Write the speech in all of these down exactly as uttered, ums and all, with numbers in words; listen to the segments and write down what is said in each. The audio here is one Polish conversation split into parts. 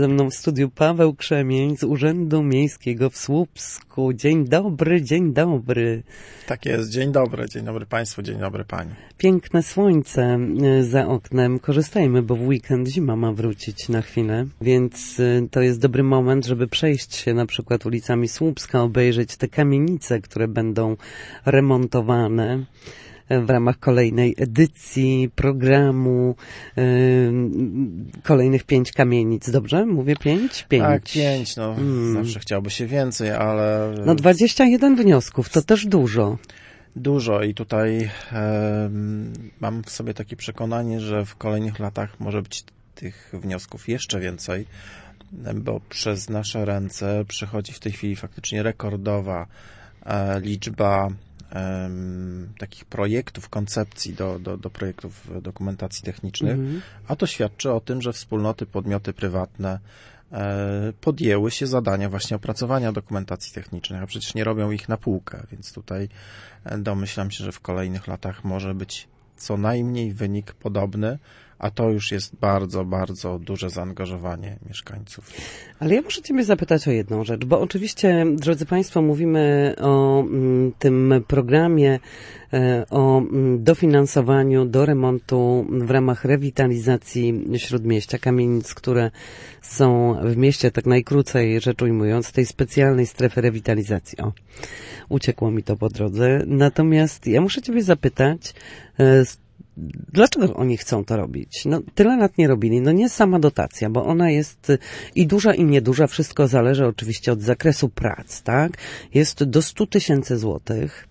Ze mną w studiu Paweł Krzemień z Urzędu Miejskiego w Słupsku. Dzień dobry, dzień dobry. Tak jest, dzień dobry, dzień dobry Państwu, dzień dobry Pani. Piękne słońce za oknem. Korzystajmy, bo w weekend zima ma wrócić na chwilę, więc to jest dobry moment, żeby przejść się na przykład ulicami Słupska, obejrzeć te kamienice, które będą remontowane w ramach kolejnej edycji programu, yy, kolejnych pięć kamienic. Dobrze? Mówię pięć? Pięć. Tak, pięć. No, hmm. Zawsze chciałoby się więcej, ale... No dwadzieścia jeden wniosków, to też dużo. Dużo i tutaj e, mam w sobie takie przekonanie, że w kolejnych latach może być tych wniosków jeszcze więcej, bo przez nasze ręce przychodzi w tej chwili faktycznie rekordowa e, liczba takich projektów, koncepcji do, do, do projektów dokumentacji technicznych, mhm. a to świadczy o tym, że wspólnoty, podmioty prywatne e, podjęły się zadania właśnie opracowania dokumentacji technicznych, a przecież nie robią ich na półkę, więc tutaj domyślam się, że w kolejnych latach może być co najmniej wynik podobny, a to już jest bardzo, bardzo duże zaangażowanie mieszkańców. Ale ja muszę Ciebie zapytać o jedną rzecz, bo oczywiście, drodzy Państwo, mówimy o m, tym programie, e, o m, dofinansowaniu do remontu w ramach rewitalizacji Śródmieścia, kamienic, które są w mieście, tak najkrócej rzecz ujmując, tej specjalnej strefy rewitalizacji. O, uciekło mi to po drodze. Natomiast ja muszę Ciebie zapytać, e, dlaczego oni chcą to robić? No, tyle lat nie robili. No nie sama dotacja, bo ona jest i duża, i nieduża. Wszystko zależy oczywiście od zakresu prac, tak? Jest do stu tysięcy złotych.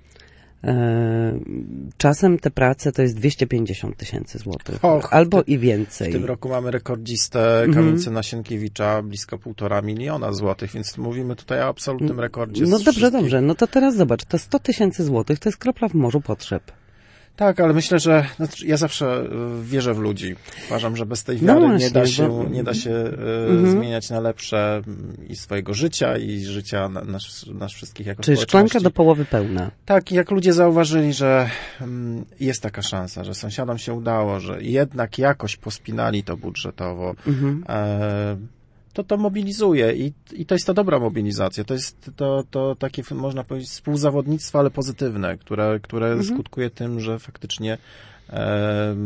Czasem te prace to jest dwieście pięćdziesiąt tysięcy złotych. Och, albo ty, i więcej. W tym roku mamy rekordzistę kamienicy mm. na Sienkiewicza, blisko półtora miliona złotych, więc mówimy tutaj o absolutnym rekordzie. No dobrze, wszystkich. dobrze. No to teraz zobacz, to sto tysięcy złotych to jest kropla w morzu potrzeb. Tak, ale myślę, że znaczy ja zawsze wierzę w ludzi. Uważam, że bez tej wiary no właśnie, nie da się, bo... nie da się mhm. zmieniać na lepsze i swojego życia, i życia nas, nas wszystkich jako Czyli szklanka do połowy pełna. Tak, jak ludzie zauważyli, że jest taka szansa, że sąsiadom się udało, że jednak jakoś pospinali to budżetowo, mhm. e, to to mobilizuje i, i to jest ta dobra mobilizacja. To jest to, to takie, można powiedzieć, współzawodnictwo, ale pozytywne, które, które mhm. skutkuje tym, że faktycznie e,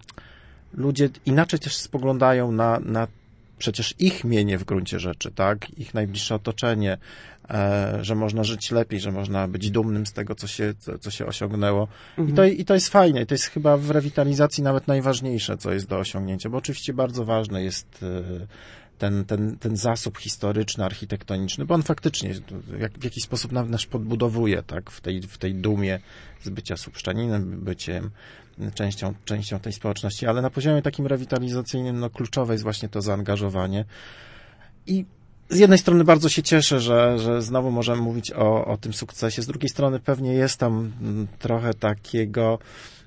ludzie inaczej też spoglądają na, na przecież ich mienie w gruncie rzeczy, tak? Ich najbliższe otoczenie, e, że można żyć lepiej, że można być dumnym z tego, co się, co, co się osiągnęło. Mhm. I, to, I to jest fajne. I to jest chyba w rewitalizacji nawet najważniejsze, co jest do osiągnięcia, bo oczywiście bardzo ważne jest e, Ten, ten, ten zasób historyczny, architektoniczny, bo on faktycznie jak, w jakiś sposób nas podbudowuje, tak, w tej, w tej dumie z bycia Słupszczaninem, byciem częścią, częścią tej społeczności, ale na poziomie takim rewitalizacyjnym, no, kluczowe jest właśnie to zaangażowanie. I z jednej strony bardzo się cieszę, że, że znowu możemy mówić o, o tym sukcesie, z drugiej strony pewnie jest tam trochę takiego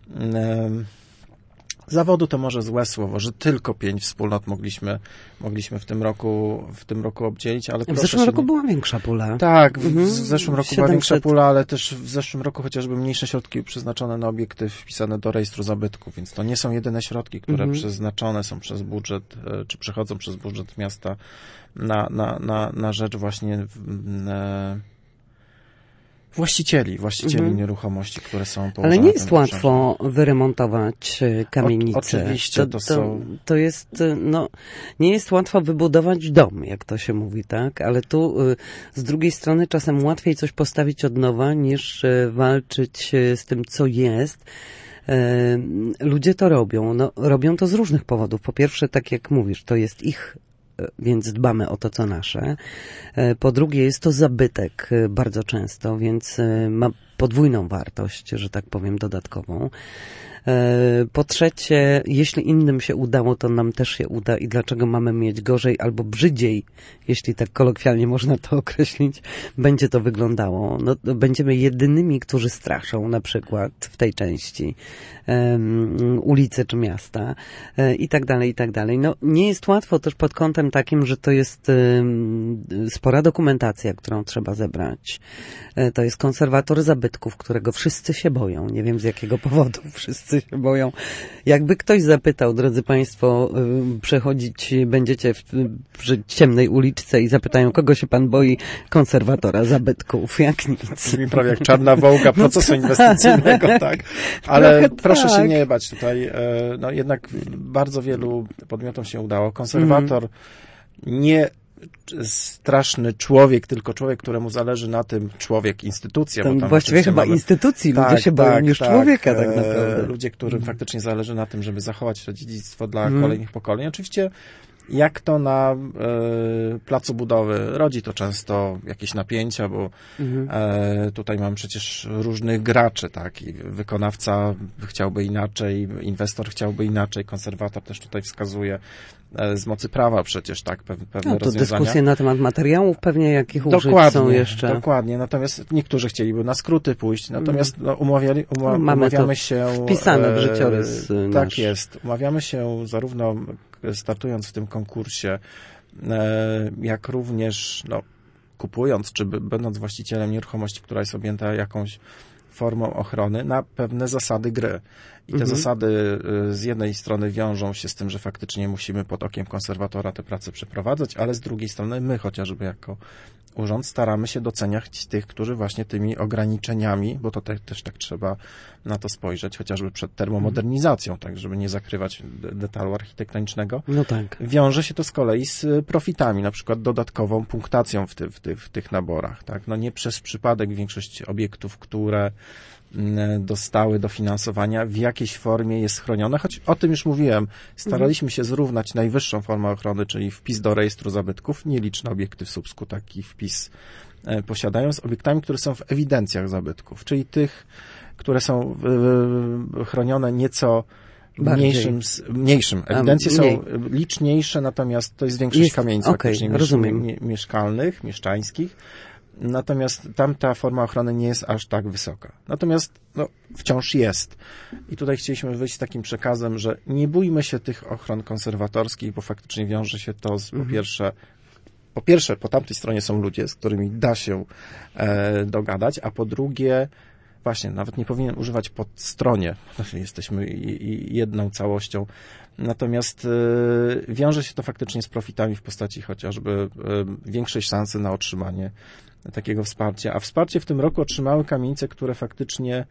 um, zawodu, to może złe słowo, że tylko pięć wspólnot mogliśmy, mogliśmy w tym roku, w tym roku obdzielić, ale w zeszłym roku nie... była większa pula. Tak, w, mhm. w zeszłym roku była większa pula, ale też w zeszłym roku chociażby mniejsze środki przeznaczone na obiekty wpisane do rejestru zabytków, więc to nie są jedyne środki, które mhm. przeznaczone są przez budżet, czy przechodzą przez budżet miasta na, na, na, na rzecz właśnie na, Właścicieli, właścicieli mhm. nieruchomości, które są położone. Ale nie jest łatwo wyremontować kamienice. O, oczywiście, to, to, to są... To jest, no, nie jest łatwo wybudować dom, jak to się mówi, tak? Ale tu z drugiej strony czasem łatwiej coś postawić od nowa, niż walczyć z tym, co jest. Ludzie to robią. No, robią to z różnych powodów. Po pierwsze, tak jak mówisz, to jest ich, więc dbamy o to, co nasze. Po drugie, jest to zabytek bardzo często, więc ma podwójną wartość, że tak powiem, dodatkową. Po trzecie, jeśli innym się udało, to nam też się uda i dlaczego mamy mieć gorzej albo brzydziej, jeśli tak kolokwialnie można to określić, będzie to wyglądało. No, będziemy jedynymi, którzy straszą na przykład w tej części um, ulicy czy miasta um, i tak dalej, i tak dalej. No, nie jest łatwo też pod kątem takim, że to jest um, spora dokumentacja, którą trzeba zebrać. Um, to jest konserwator zabytków, którego wszyscy się boją. Nie wiem z jakiego powodu wszyscy wszyscy się boją. Jakby ktoś zapytał, drodzy państwo, przechodzić będziecie w, przy ciemnej uliczce i zapytają, kogo się pan boi? Konserwatora zabytków, jak nic. Prawie jak czarna wołga procesu no tak, inwestycyjnego, tak? Ale Trochę proszę tak. się nie bać tutaj. No jednak bardzo wielu podmiotom się udało. Konserwator mm. nie straszny człowiek, tylko człowiek, któremu zależy na tym, człowiek, instytucja. Tam bo tam właściwie chyba mamy... instytucji ludzie tak, się boją tak, niż tak, człowieka tak naprawdę. Ludzie, którym mm. faktycznie zależy na tym, żeby zachować to dziedzictwo dla mm. kolejnych pokoleń. Oczywiście jak to na e, placu budowy, rodzi to często jakieś napięcia, bo mhm. e, tutaj mamy przecież różnych graczy, tak, i wykonawca chciałby inaczej, inwestor chciałby inaczej, konserwator też tutaj wskazuje e, z mocy prawa przecież, tak, pe, pewne no, to rozwiązania. Dyskusje na temat materiałów pewnie, jakich dokładnie, użyć są jeszcze. Dokładnie, natomiast niektórzy chcieliby na skróty pójść, natomiast no, umawiali, uma, no, mamy umawiamy to się... wpisane w życiorys e, nasz. Tak jest, umawiamy się zarówno startując w tym konkursie, jak również no, kupując, czy będąc właścicielem nieruchomości, która jest objęta jakąś formą ochrony, na pewne zasady gry. I te mhm. zasady z jednej strony wiążą się z tym, że faktycznie musimy pod okiem konserwatora te prace przeprowadzać, ale z drugiej strony my chociażby jako urząd staramy się doceniać tych, którzy właśnie tymi ograniczeniami, bo to te, też tak trzeba na to spojrzeć, chociażby przed termomodernizacją, tak, żeby nie zakrywać detalu architektonicznego. No tak. Wiąże się to z kolei z profitami, na przykład dodatkową punktacją w, ty, w, ty, w tych naborach. Tak. No nie przez przypadek większość obiektów, które dostały dofinansowania, w jakiejś formie jest chroniona, choć o tym już mówiłem. Staraliśmy się zrównać najwyższą formę ochrony, czyli wpis do rejestru zabytków. Nieliczne obiekty w Słupsku taki wpis posiadają, z obiektami, które są w ewidencjach zabytków, czyli tych, które są chronione nieco mniejszym, mniejszym. Ewidencje są liczniejsze, natomiast to jest większość jest, kamienic okay, faktycznie rozumiem. mieszkalnych, mieszczańskich. Natomiast tamta forma ochrony nie jest aż tak wysoka. Natomiast no, wciąż jest. I tutaj chcieliśmy wyjść z takim przekazem, że nie bójmy się tych ochron konserwatorskich, bo faktycznie wiąże się to z, mhm. po pierwsze, po pierwsze, po tamtej stronie są ludzie, z którymi da się e, dogadać, a po drugie, właśnie, nawet nie powinien używać pod stronie. Jesteśmy i, i jedną całością. Natomiast y, wiąże się to faktycznie z profitami w postaci chociażby y, większej szansy na otrzymanie takiego wsparcia. A wsparcie w tym roku otrzymały kamienice, które faktycznie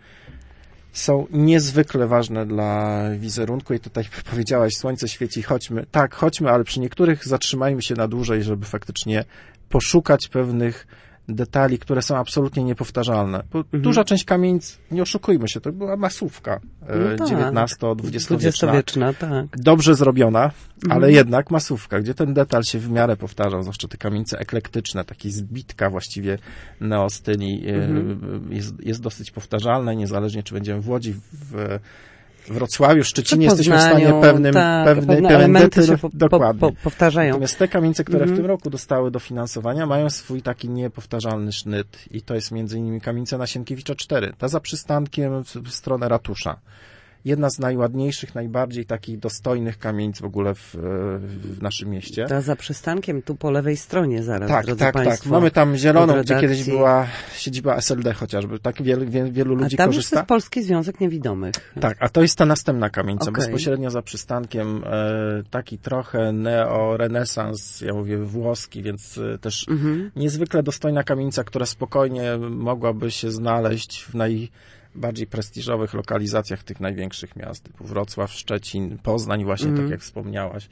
są niezwykle ważne dla wizerunku i tutaj powiedziałaś, słońce świeci, chodźmy. Tak, chodźmy, ale przy niektórych zatrzymajmy się na dłużej, żeby faktycznie poszukać pewnych detali, które są absolutnie niepowtarzalne. Bo mhm. duża część kamienic, nie oszukujmy się, to była masówka no tak. dziewiętnasto-dwudziestowieczna. Tak. Dobrze zrobiona, mhm. ale jednak masówka, gdzie ten detal się w miarę powtarzał, zwłaszcza te kamienice eklektyczne, taki zbitka właściwie neostyli mhm. jest, jest dosyć powtarzalna, niezależnie czy będziemy w Łodzi, w Wrocławiu, Szczecinie, jesteśmy w stanie pewnym, tak, pewnej, pewne pewien elementy detal, się po, dokładnie. Po, po, powtarzają. Natomiast te kamienice, które mhm. w tym roku dostały dofinansowania, mają swój taki niepowtarzalny sznyt i to jest między innymi kamienica na Sienkiewicza cztery. Ta za przystankiem w, w stronę ratusza. Jedna z najładniejszych, najbardziej takich dostojnych kamienic w ogóle w, w naszym mieście. Ta za przystankiem, tu po lewej stronie zaraz, tak, drodzy tak, państwo. Tak, mamy tam zieloną, gdzie kiedyś była siedziba S L D chociażby. Tak wielu, wielu ludzi a tam korzysta. jest Polski Związek Niewidomych. Tak, a to jest ta następna kamienica. Okay. Bezpośrednio za przystankiem e, taki trochę neo-renesans, ja mówię włoski, więc e, też mhm. niezwykle dostojna kamienica, która spokojnie mogłaby się znaleźć w naj bardziej prestiżowych lokalizacjach tych największych miast, typu Wrocław, Szczecin, Poznań właśnie, mm. tak jak wspomniałaś,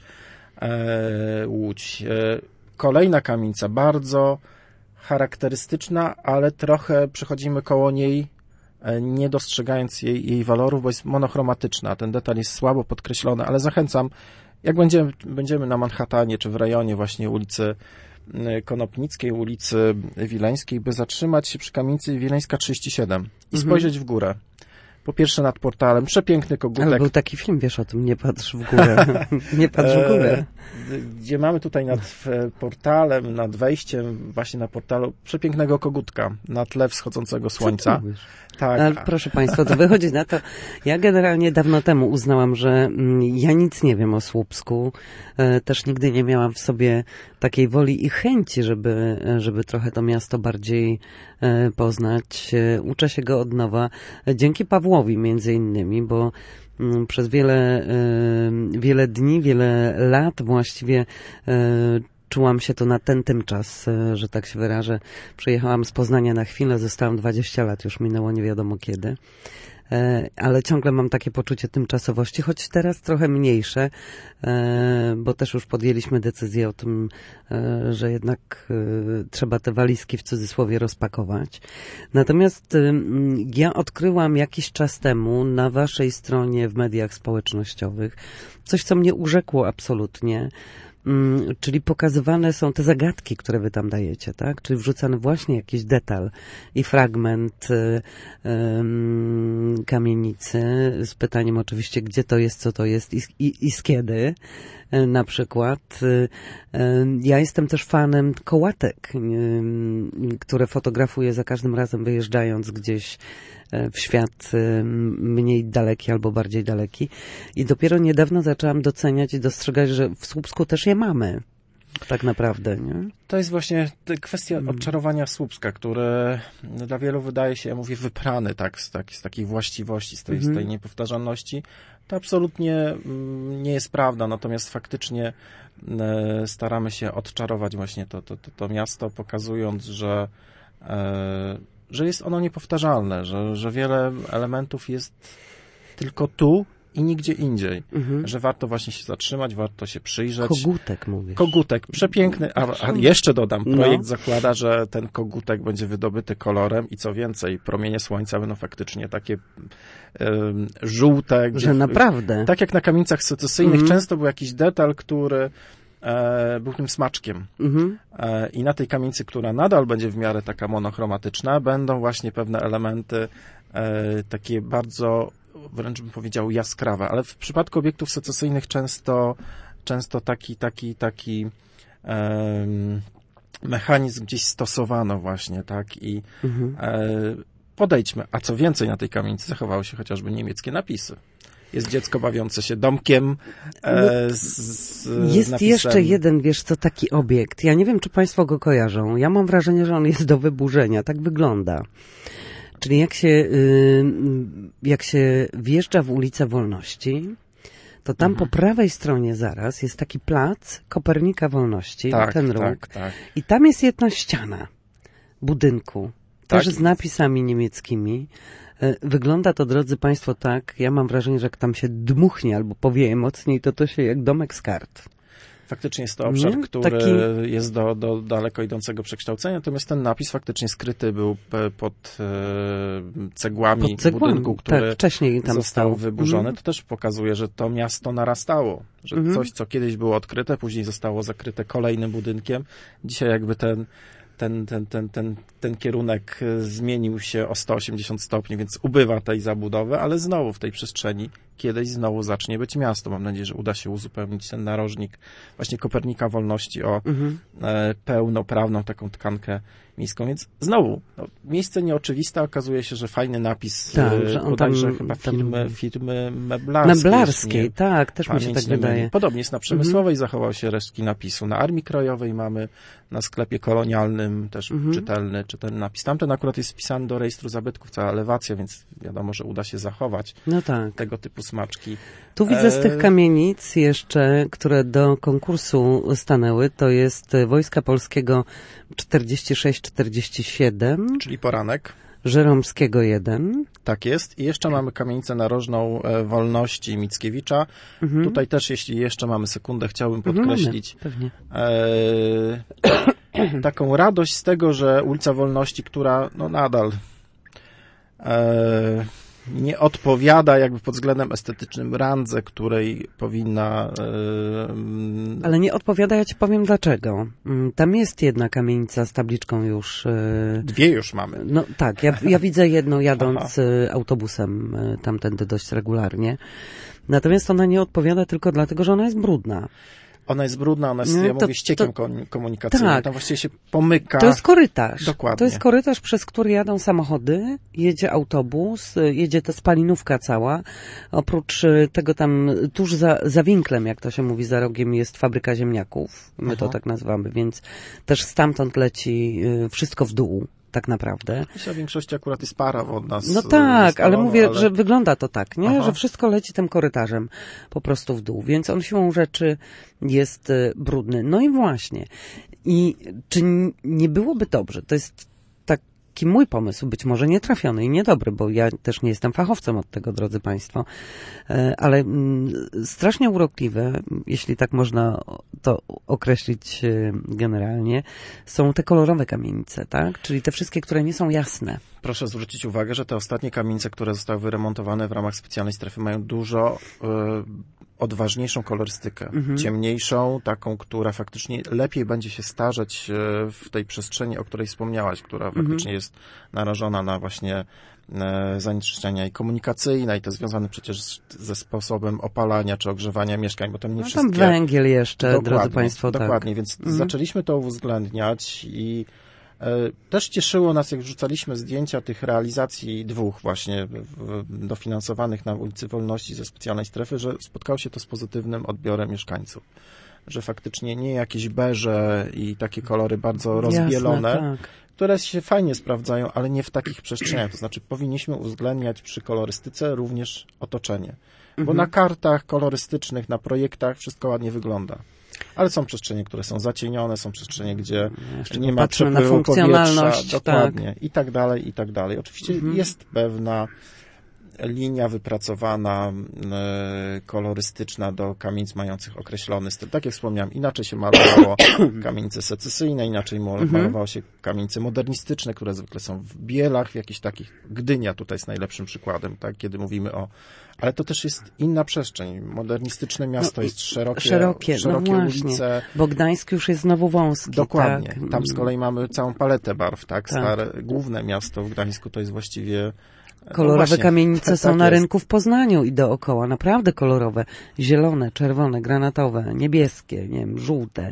e, Łódź. E, kolejna kamienica, bardzo charakterystyczna, ale trochę przechodzimy koło niej, e, nie dostrzegając jej, jej walorów, bo jest monochromatyczna. Ten detal jest słabo podkreślony, ale zachęcam, jak będziemy, będziemy na Manhattanie, czy w rejonie właśnie ulicy Konopnickiej, ulicy Wileńskiej, by zatrzymać się przy kamienicy Wileńska trzydzieści siedem i mhm. spojrzeć w górę. Po pierwsze nad portalem, przepiękny kogutek. Ale był taki film, wiesz o tym, nie patrz w górę. Nie patrz w górę. Gdzie mamy tutaj nad portalem, nad wejściem właśnie na portalu przepięknego kogutka na tle wschodzącego słońca. Tak. Ale proszę państwa, to wychodzi na to, ja generalnie dawno temu uznałam, że ja nic nie wiem o Słupsku, też nigdy nie miałam w sobie takiej woli i chęci, żeby, żeby trochę to miasto bardziej poznać. Uczę się go od nowa dzięki Pawłowi między innymi, bo przez wiele, wiele dni, wiele lat właściwie czułam się to na ten tymczas, że tak się wyrażę. Przyjechałam z Poznania na chwilę, zostałam dwadzieścia lat, już minęło nie wiadomo kiedy. Ale ciągle mam takie poczucie tymczasowości, choć teraz trochę mniejsze, bo też już podjęliśmy decyzję o tym, że jednak trzeba te walizki w cudzysłowie rozpakować. Natomiast ja odkryłam jakiś czas temu na waszej stronie w mediach społecznościowych coś, co mnie urzekło absolutnie. Czyli pokazywane są te zagadki, które wy tam dajecie, tak? Czyli wrzucany właśnie jakiś detal i fragment y, y, kamienicy z pytaniem oczywiście, gdzie to jest, co to jest i, i, i z kiedy y, na przykład. Y, y, ja jestem też fanem kołatek, y, które fotografuję za każdym razem wyjeżdżając gdzieś w świat mniej daleki albo bardziej daleki. I dopiero niedawno zaczęłam doceniać i dostrzegać, że w Słupsku też je mamy. Tak naprawdę, nie? To jest właśnie kwestia odczarowania Słupska, które dla wielu wydaje się, ja mówię, wyprany tak, z, tak, z takiej właściwości, z tej, mm. z tej niepowtarzalności. To absolutnie nie jest prawda, natomiast faktycznie staramy się odczarować właśnie to, to, to, to miasto, pokazując, że że jest ono niepowtarzalne, że, że wiele elementów jest tylko tu i nigdzie indziej, mhm. że warto właśnie się zatrzymać, warto się przyjrzeć. Kogutek mówisz. Kogutek, przepiękny, a, a jeszcze dodam, projekt no. zakłada, że ten kogutek będzie wydobyty kolorem i co więcej, promienie słońca będą faktycznie takie um, żółte. Że gdzie, naprawdę. Tak jak na kamienicach secesyjnych mhm. często był jakiś detal, który E, był tym smaczkiem. Mhm. E, I na tej kamienicy, która nadal będzie w miarę taka monochromatyczna, będą właśnie pewne elementy e, takie bardzo, wręcz bym powiedział, jaskrawe. Ale w przypadku obiektów secesyjnych często, często taki, taki, taki e, mechanizm gdzieś stosowano właśnie, tak? I mhm. e, podejdźmy. A co więcej, na tej kamienicy zachowały się chociażby niemieckie napisy. Jest dziecko bawiące się domkiem e, z, z Jest napisem... jeszcze jeden, wiesz co, taki obiekt. Ja nie wiem, czy państwo go kojarzą. Ja mam wrażenie, że on jest do wyburzenia. Tak wygląda. Czyli jak się, y, jak się wjeżdża w ulicę Wolności, to tam mhm. po prawej stronie zaraz jest taki plac Kopernika Wolności, tak, ten róg. Tak, tak. I tam jest jedna ściana budynku, też tak? z napisami niemieckimi. Wygląda to, drodzy państwo, tak, ja mam wrażenie, że jak tam się dmuchnie albo powieje mocniej, to to się jak domek z kart. Faktycznie jest to obszar, nie? który Taki... jest do, do daleko idącego przekształcenia, natomiast ten napis faktycznie skryty był pod e, cegłami, pod cegłami budynku, który tak, wcześniej tam został stał. wyburzony. Mhm. To też pokazuje, że to miasto narastało, że mhm. coś, co kiedyś było odkryte, później zostało zakryte kolejnym budynkiem. Dzisiaj jakby ten Ten, ten, ten, ten, ten kierunek zmienił się o sto osiemdziesiąt stopni, więc ubywa tej zabudowy, ale znowu w tej przestrzeni kiedyś znowu zacznie być miasto. Mam nadzieję, że uda się uzupełnić ten narożnik właśnie Kopernika Wolności o mhm. e, pełnoprawną taką tkankę miejską. Więc znowu, no, miejsce nieoczywiste, okazuje się, że fajny napis tak, że on bodajże tam, chyba tam... firmy, firmy meblarskiej. Meblarskiej, tak, też mi się tak wydaje. Podobnie jest na Przemysłowej, mhm. zachował się resztki napisu. Na Armii Krajowej mamy na sklepie kolonialnym też mhm. czytelny, czytelny napis. Tamten akurat jest wpisany do rejestru zabytków, cała elewacja, więc wiadomo, że uda się zachować no tak. tego typu smaczki. Tu widzę z tych kamienic jeszcze, które do konkursu stanęły, to jest Wojska Polskiego czterdzieści sześć czterdzieści siedem. Czyli poranek. Żeromskiego jeden. Tak jest. I jeszcze mamy kamienicę narożną Wolności Mickiewicza. Mhm. Tutaj też, jeśli jeszcze mamy sekundę, chciałbym podkreślić mhm, e, taką radość z tego, że ulica Wolności, która no nadal e, nie odpowiada jakby pod względem estetycznym randze, której powinna... Yy... Ale nie odpowiada, ja ci powiem dlaczego. Tam jest jedna kamienica z tabliczką już... Yy... Dwie już mamy. No tak, ja, ja widzę jedną jadąc Aha. autobusem tamtędy dość regularnie. Natomiast ona nie odpowiada tylko dlatego, że ona jest brudna. Ona jest brudna, ona jest, no, ja to, mówię, ściekiem to, komunikacyjnym. Tak. Tam właściwie się pomyka. To jest korytarz. Dokładnie. To jest korytarz, przez który jadą samochody, jedzie autobus, jedzie ta spalinówka cała. Oprócz tego tam tuż za, za winklem, jak to się mówi, za rogiem jest fabryka ziemniaków. My Aha. to tak nazywamy, więc też stamtąd leci wszystko w dół. tak naprawdę. Myślę, w większości akurat jest para wodna. Z, no tak, z salonu, ale mówię, ale... że wygląda to tak, nie? Aha. Że wszystko leci tym korytarzem po prostu w dół, więc on siłą rzeczy jest brudny. No i właśnie. I czy nie byłoby dobrze, to jest taki mój pomysł, być może nietrafiony i niedobry, bo ja też nie jestem fachowcem od tego, drodzy Państwo, ale strasznie urokliwe, jeśli tak można to określić generalnie, są te kolorowe kamienice, tak? Czyli te wszystkie, które nie są jasne. Proszę zwrócić uwagę, że te ostatnie kamienice, które zostały wyremontowane w ramach specjalnej strefy, mają dużo y, odważniejszą kolorystykę, mhm. ciemniejszą, taką, która faktycznie lepiej będzie się starzeć y, w tej przestrzeni, o której wspomniałaś, która mhm. faktycznie jest narażona na właśnie y, zanieczyszczenia i komunikacyjne, i to związane przecież ze sposobem opalania czy ogrzewania mieszkań, bo tam nie no, wszystkie... Tam węgiel jeszcze, dokładnie, drodzy Państwo. Dokładnie, tak. więc mhm. zaczęliśmy to uwzględniać i też cieszyło nas, jak wrzucaliśmy zdjęcia tych realizacji dwóch właśnie dofinansowanych na ulicy Wolności ze specjalnej strefy, że spotkało się to z pozytywnym odbiorem mieszkańców. Że faktycznie nie jakieś beże i takie kolory bardzo rozbielone, Jasne, tak. które się fajnie sprawdzają, ale nie w takich przestrzeniach. To znaczy powinniśmy uwzględniać przy kolorystyce również otoczenie. Bo mhm. na kartach kolorystycznych, na projektach wszystko ładnie wygląda. Ale są przestrzenie, które są zacienione, są przestrzenie, gdzie Jeszcze nie ma przepływu powietrza, dokładnie, tak. i tak dalej, i tak dalej. Oczywiście mhm. jest pewna linia wypracowana, e, kolorystyczna do kamienic mających określony styl. Tak jak wspomniałem, inaczej się malowało kamienice secesyjne, inaczej malowało mhm. się kamienice modernistyczne, które zwykle są w bielach, w jakichś takich. Gdynia tutaj jest najlepszym przykładem, tak, kiedy mówimy o... Ale to też jest inna przestrzeń. Modernistyczne miasto no, jest szerokie, szerokie, szerokie no ulice. Bo Gdańsk już jest znowu wąski. Dokładnie. Tak. Tam z kolei mamy całą paletę barw, tak? tak. Stare, główne miasto w Gdańsku to jest właściwie... Kolorowe no właśnie, kamienice są tak na jest. rynku w Poznaniu i dookoła. Naprawdę kolorowe. Zielone, czerwone, granatowe, niebieskie, nie wiem, żółte.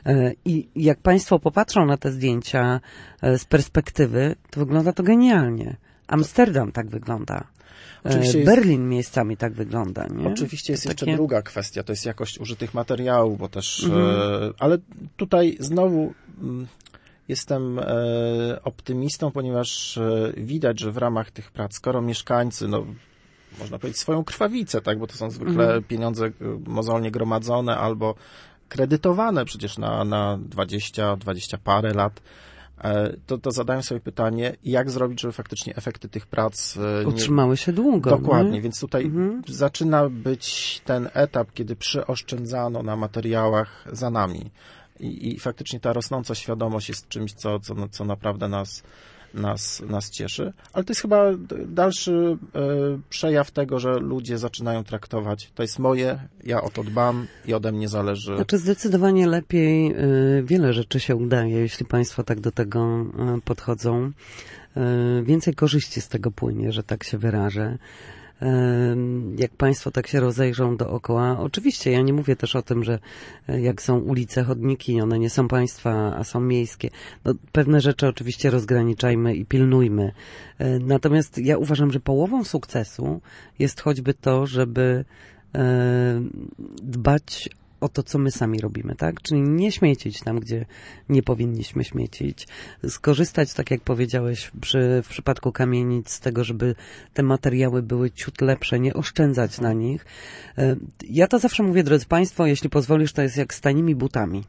I jak Państwo popatrzą na te zdjęcia z perspektywy, to wygląda to genialnie. Amsterdam tak wygląda. Oczywiście Berlin jest, miejscami tak wygląda, nie? Oczywiście jest to jeszcze takie... druga kwestia, to jest jakość użytych materiałów, bo też, mhm. e, ale tutaj znowu m, jestem e, optymistą, ponieważ e, widać, że w ramach tych prac, skoro mieszkańcy, no można powiedzieć swoją krwawicę, tak, bo to są zwykle mhm. pieniądze mozolnie gromadzone albo kredytowane przecież na, na dwadzieścia, dwadzieścia parę lat, To, to zadają sobie pytanie, jak zrobić, żeby faktycznie efekty tych prac nie... utrzymały się długo. Dokładnie, nie? więc tutaj mhm. zaczyna być ten etap, kiedy przyoszczędzano na materiałach za nami. I, i faktycznie ta rosnąca świadomość jest czymś, co, co, co naprawdę nas, nas, nas cieszy. Ale to jest chyba dalszy e, przejaw tego, że ludzie zaczynają traktować, to jest moje, ja o to dbam i ode mnie zależy. Znaczy zdecydowanie lepiej y, wiele rzeczy się udaje, jeśli Państwo tak do tego y, podchodzą. Y, więcej korzyści z tego płynie, że tak się wyrażę. Jak Państwo tak się rozejrzą dookoła, oczywiście ja nie mówię też o tym, że jak są ulice, chodniki, one nie są Państwa, a są miejskie. No, pewne rzeczy oczywiście rozgraniczajmy i pilnujmy. Natomiast ja uważam, że połową sukcesu jest choćby to, żeby dbać o to, co my sami robimy, tak? Czyli nie śmiecić tam, gdzie nie powinniśmy śmiecić. Skorzystać, tak jak powiedziałeś, przy, w przypadku kamienic z tego, żeby te materiały były ciut lepsze, nie oszczędzać na nich. Ja to zawsze mówię, drodzy Państwo, jeśli pozwolisz, to jest jak z tanimi butami.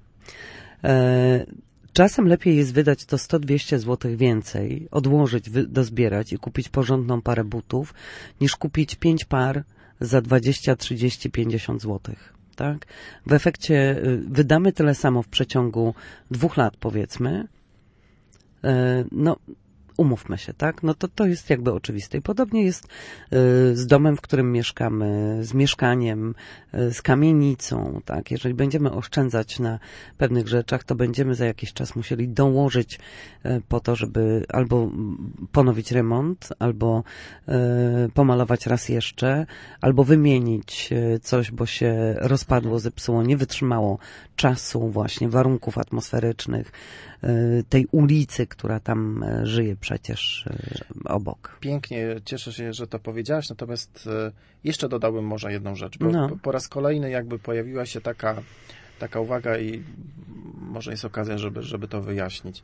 Czasem lepiej jest wydać to sto dwieście złotych więcej, odłożyć, dozbierać i kupić porządną parę butów, niż kupić pięć par za dwadzieścia, trzydzieści, pięćdziesiąt złotych. Tak? W efekcie wydamy tyle samo w przeciągu dwóch lat, powiedzmy. No, umówmy się, tak? No to, to jest jakby oczywiste. I podobnie jest z domem, w którym mieszkamy, z mieszkaniem, z kamienicą, tak? Jeżeli będziemy oszczędzać na pewnych rzeczach, to będziemy za jakiś czas musieli dołożyć po to, żeby albo ponowić remont, albo pomalować raz jeszcze, albo wymienić coś, bo się rozpadło, zepsuło, nie wytrzymało czasu, właśnie warunków atmosferycznych, tej ulicy, która tam żyje przecież obok. Pięknie, cieszę się, że to powiedziałaś, natomiast jeszcze dodałbym może jedną rzecz, bo no. po raz kolejny jakby pojawiła się taka taka uwaga i może jest okazja, żeby, żeby to wyjaśnić.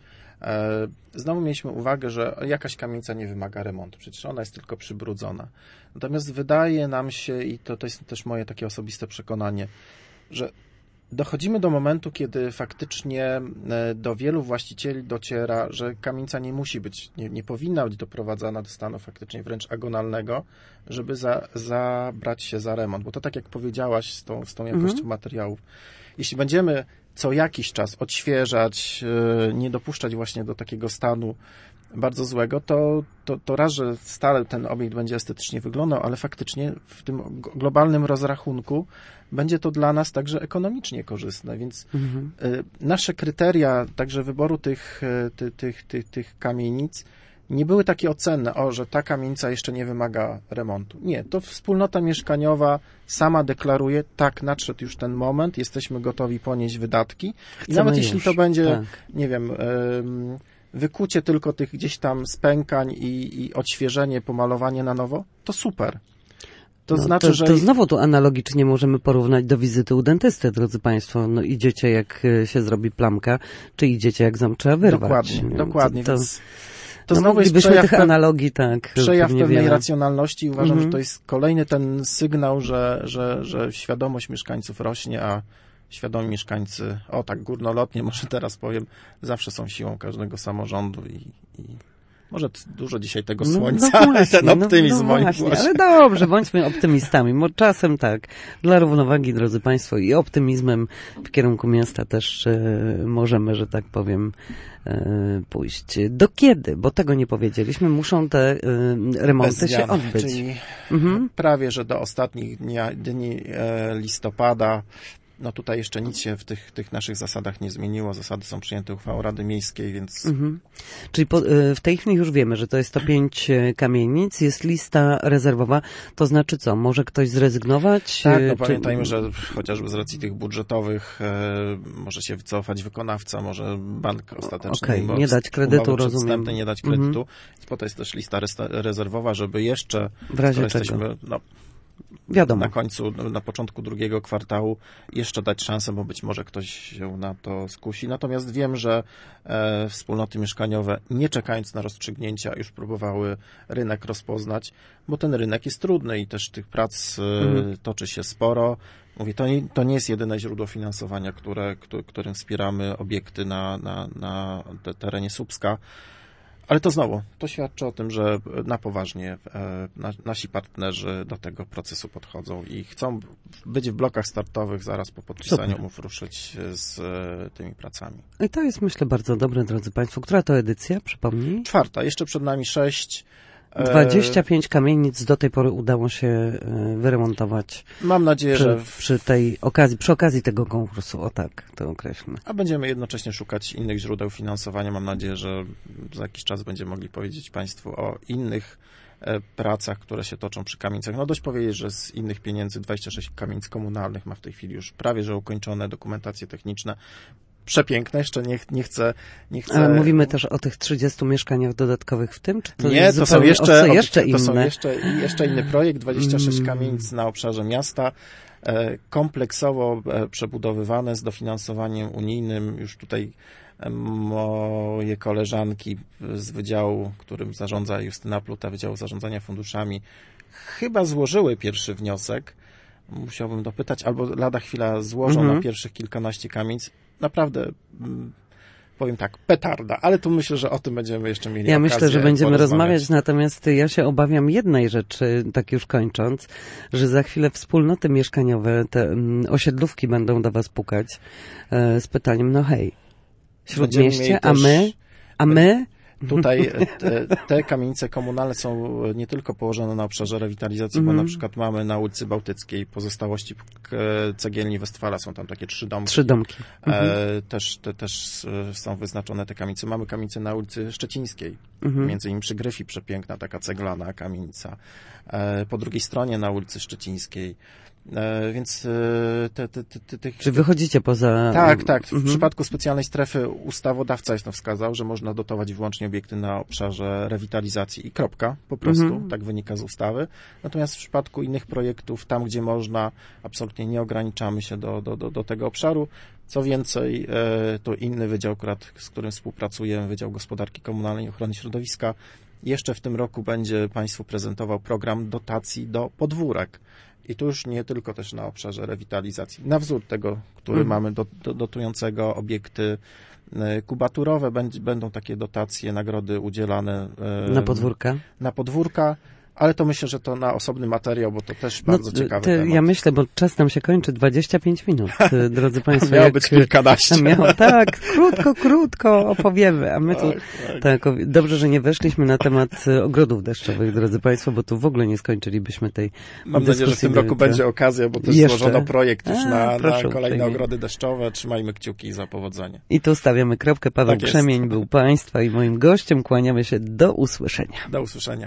Znowu mieliśmy uwagę, że jakaś kamienica nie wymaga remontu, przecież ona jest tylko przybrudzona. Natomiast wydaje nam się, i to, to jest też moje takie osobiste przekonanie, że dochodzimy do momentu, kiedy faktycznie do wielu właścicieli dociera, że kamienica nie musi być, nie, nie powinna być doprowadzana do stanu faktycznie wręcz agonalnego, żeby za, zabrać się za remont. Bo to tak jak powiedziałaś z tą, z tą jakością mhm. materiałów. Jeśli będziemy co jakiś czas odświeżać, nie dopuszczać właśnie do takiego stanu bardzo złego, to, to, to raz, że stale ten obiekt będzie estetycznie wyglądał, ale faktycznie w tym globalnym rozrachunku będzie to dla nas także ekonomicznie korzystne, więc mhm. nasze kryteria także wyboru tych, tych, tych, tych, tych kamienic nie były takie ocenne, o, że ta kamienica jeszcze nie wymaga remontu. Nie, to wspólnota mieszkaniowa sama deklaruje, tak, nadszedł już ten moment, jesteśmy gotowi ponieść wydatki. Chcemy I nawet już. Jeśli to będzie, tak. nie wiem, wykucie tylko tych gdzieś tam spękań i, i odświeżenie, pomalowanie na nowo, to super. To no, znaczy, to, że... To znowu tu analogicznie możemy porównać do wizyty u dentysty, drodzy Państwo. No idziecie jak się zrobi plamka, czy idziecie jak ząb trzeba wyrwać. Dokładnie, dokładnie, to, więc... To no, znowu jest przejaw tych analogii, tak. Przejaw pewnej wiele. racjonalności i uważam, mhm. że to jest kolejny ten sygnał, że, że, że świadomość mieszkańców rośnie, a świadomi mieszkańcy, o tak górnolotnie może teraz powiem, zawsze są siłą każdego samorządu i, i może dużo dzisiaj tego słońca, no, no właśnie, ten optymizm no, no moim głosie. Ale dobrze, bądźmy optymistami, bo czasem tak, dla równowagi, drodzy Państwo, i optymizmem w kierunku miasta też e, możemy, że tak powiem, e, pójść. Do kiedy? Bo tego nie powiedzieliśmy, muszą te e, remonty się odbyć. Czyli mhm. prawie, że do ostatnich dnia, dni e, listopada. No tutaj jeszcze nic się w tych, tych naszych zasadach nie zmieniło. Zasady są przyjęte uchwałą Rady Miejskiej, więc... Mhm. Czyli po, w tej chwili już wiemy, że to jest sto pięć kamienic, jest lista rezerwowa. To znaczy co? Może ktoś zrezygnować? Tak, no czy... pamiętajmy, że chociażby z racji tych budżetowych e, może się wycofać wykonawca, może bank ostatecznie okay, nie dać kredytu, rozumiem. Nie dać kredytu. Mhm. Po to jest też lista rezerwowa, żeby jeszcze... W razie czego? Jesteśmy, no, Wiadomo. Na końcu, na początku drugiego kwartału jeszcze dać szansę, bo być może ktoś się na to skusi. Natomiast wiem, że e, wspólnoty mieszkaniowe, nie czekając na rozstrzygnięcia, już próbowały rynek rozpoznać, bo ten rynek jest trudny i też tych prac e, mhm. toczy się sporo. Mówię, to nie, to nie jest jedyne źródło finansowania, które, którym wspieramy obiekty na, na, na terenie Słupska. Ale to znowu, to świadczy o tym, że na poważnie e, na, nasi partnerzy do tego procesu podchodzą i chcą być w blokach startowych zaraz po podpisaniu umów, ruszyć z e, tymi pracami. I to jest, myślę, bardzo dobre, drodzy Państwo. Która to edycja, przypomnij? Czwarta, jeszcze przed nami sześć. dwadzieścia pięć kamienic do tej pory udało się wyremontować. Mam nadzieję, przy, że przy tej okazji, przy okazji tego konkursu, o tak, to określmy. A będziemy jednocześnie szukać innych źródeł finansowania. Mam nadzieję, że za jakiś czas będziemy mogli powiedzieć Państwu o innych pracach, które się toczą przy kamienicach. No dość powiedzieć, że z innych pieniędzy dwadzieścia sześć kamienic komunalnych ma w tej chwili już prawie, że ukończone dokumentacje techniczne. Przepiękne, jeszcze nie, nie, chcę, nie chcę... Ale mówimy też o tych trzydziestu mieszkaniach dodatkowych w tym? Czy to nie, jest to są jeszcze, o, jeszcze inne? To są jeszcze, jeszcze inny projekt, dwadzieścia sześć kamienic na obszarze miasta, kompleksowo przebudowywane z dofinansowaniem unijnym. Już tutaj moje koleżanki z wydziału, którym zarządza Justyna Pluta, Wydziału Zarządzania Funduszami, chyba złożyły pierwszy wniosek. Musiałbym dopytać, albo lada chwila złożą mhm. na pierwszych kilkanaście kamienic. Naprawdę, powiem tak, petarda, ale tu myślę, że o tym będziemy jeszcze mieli Ja okazję myślę, że będziemy rozmawiać, natomiast ja się obawiam jednej rzeczy, tak już kończąc, że za chwilę wspólnoty mieszkaniowe, te osiedlówki będą do was pukać e, z pytaniem, no hej, śródmieście, a my, a my... Tutaj te, te kamienice komunalne są nie tylko położone na obszarze rewitalizacji, mm. bo na przykład mamy na ulicy Bałtyckiej pozostałości cegielni Westfala, są tam takie trzy domki. Trzy domki. Mm-hmm. E, też, te, też są wyznaczone te kamienice. Mamy kamienicę na ulicy Szczecińskiej, mm-hmm. między innymi przy Gryfi, przepiękna taka ceglana kamienica. E, po drugiej stronie na ulicy Szczecińskiej. E, więc te, te, te, te, te... Czy wychodzicie poza... Tak, tak. W mhm. przypadku specjalnej strefy ustawodawca jasno wskazał, że można dotować wyłącznie obiekty na obszarze rewitalizacji i kropka, po prostu, mhm. tak wynika z ustawy. Natomiast w przypadku innych projektów, tam gdzie można, absolutnie nie ograniczamy się do, do, do, do tego obszaru. Co więcej, to inny wydział, akurat, z którym współpracuję, Wydział Gospodarki Komunalnej i Ochrony Środowiska, jeszcze w tym roku będzie Państwu prezentował program dotacji do podwórek. I tu już nie tylko też na obszarze rewitalizacji. Na wzór tego, który mm. mamy do, do, dotującego obiekty kubaturowe, będzie, będą takie dotacje, nagrody udzielane na podwórka. Na podwórka. Ale to myślę, że to na osobny materiał, bo to też bardzo no, ciekawy te, temat. Ja myślę, bo czas nam się kończy, dwadzieścia pięć minut, drodzy Państwo. Miało być kilkanaście. Miało, tak, krótko, krótko opowiemy, a my tu, tak, tak. tak, dobrze, że nie weszliśmy na temat ogrodów deszczowych, drodzy Państwo, bo tu w ogóle nie skończylibyśmy tej Mam dyskusji. nadzieję, że w tym roku będzie okazja, bo też Jeszcze? złożono projekt już a, na, proszę, na kolejne uprzejmie. ogrody deszczowe. Trzymajmy kciuki za powodzenie. I tu stawiamy kropkę. Paweł tak Krzemień był Państwa i moim gościem. Kłaniamy się. Do usłyszenia. Do usłyszenia.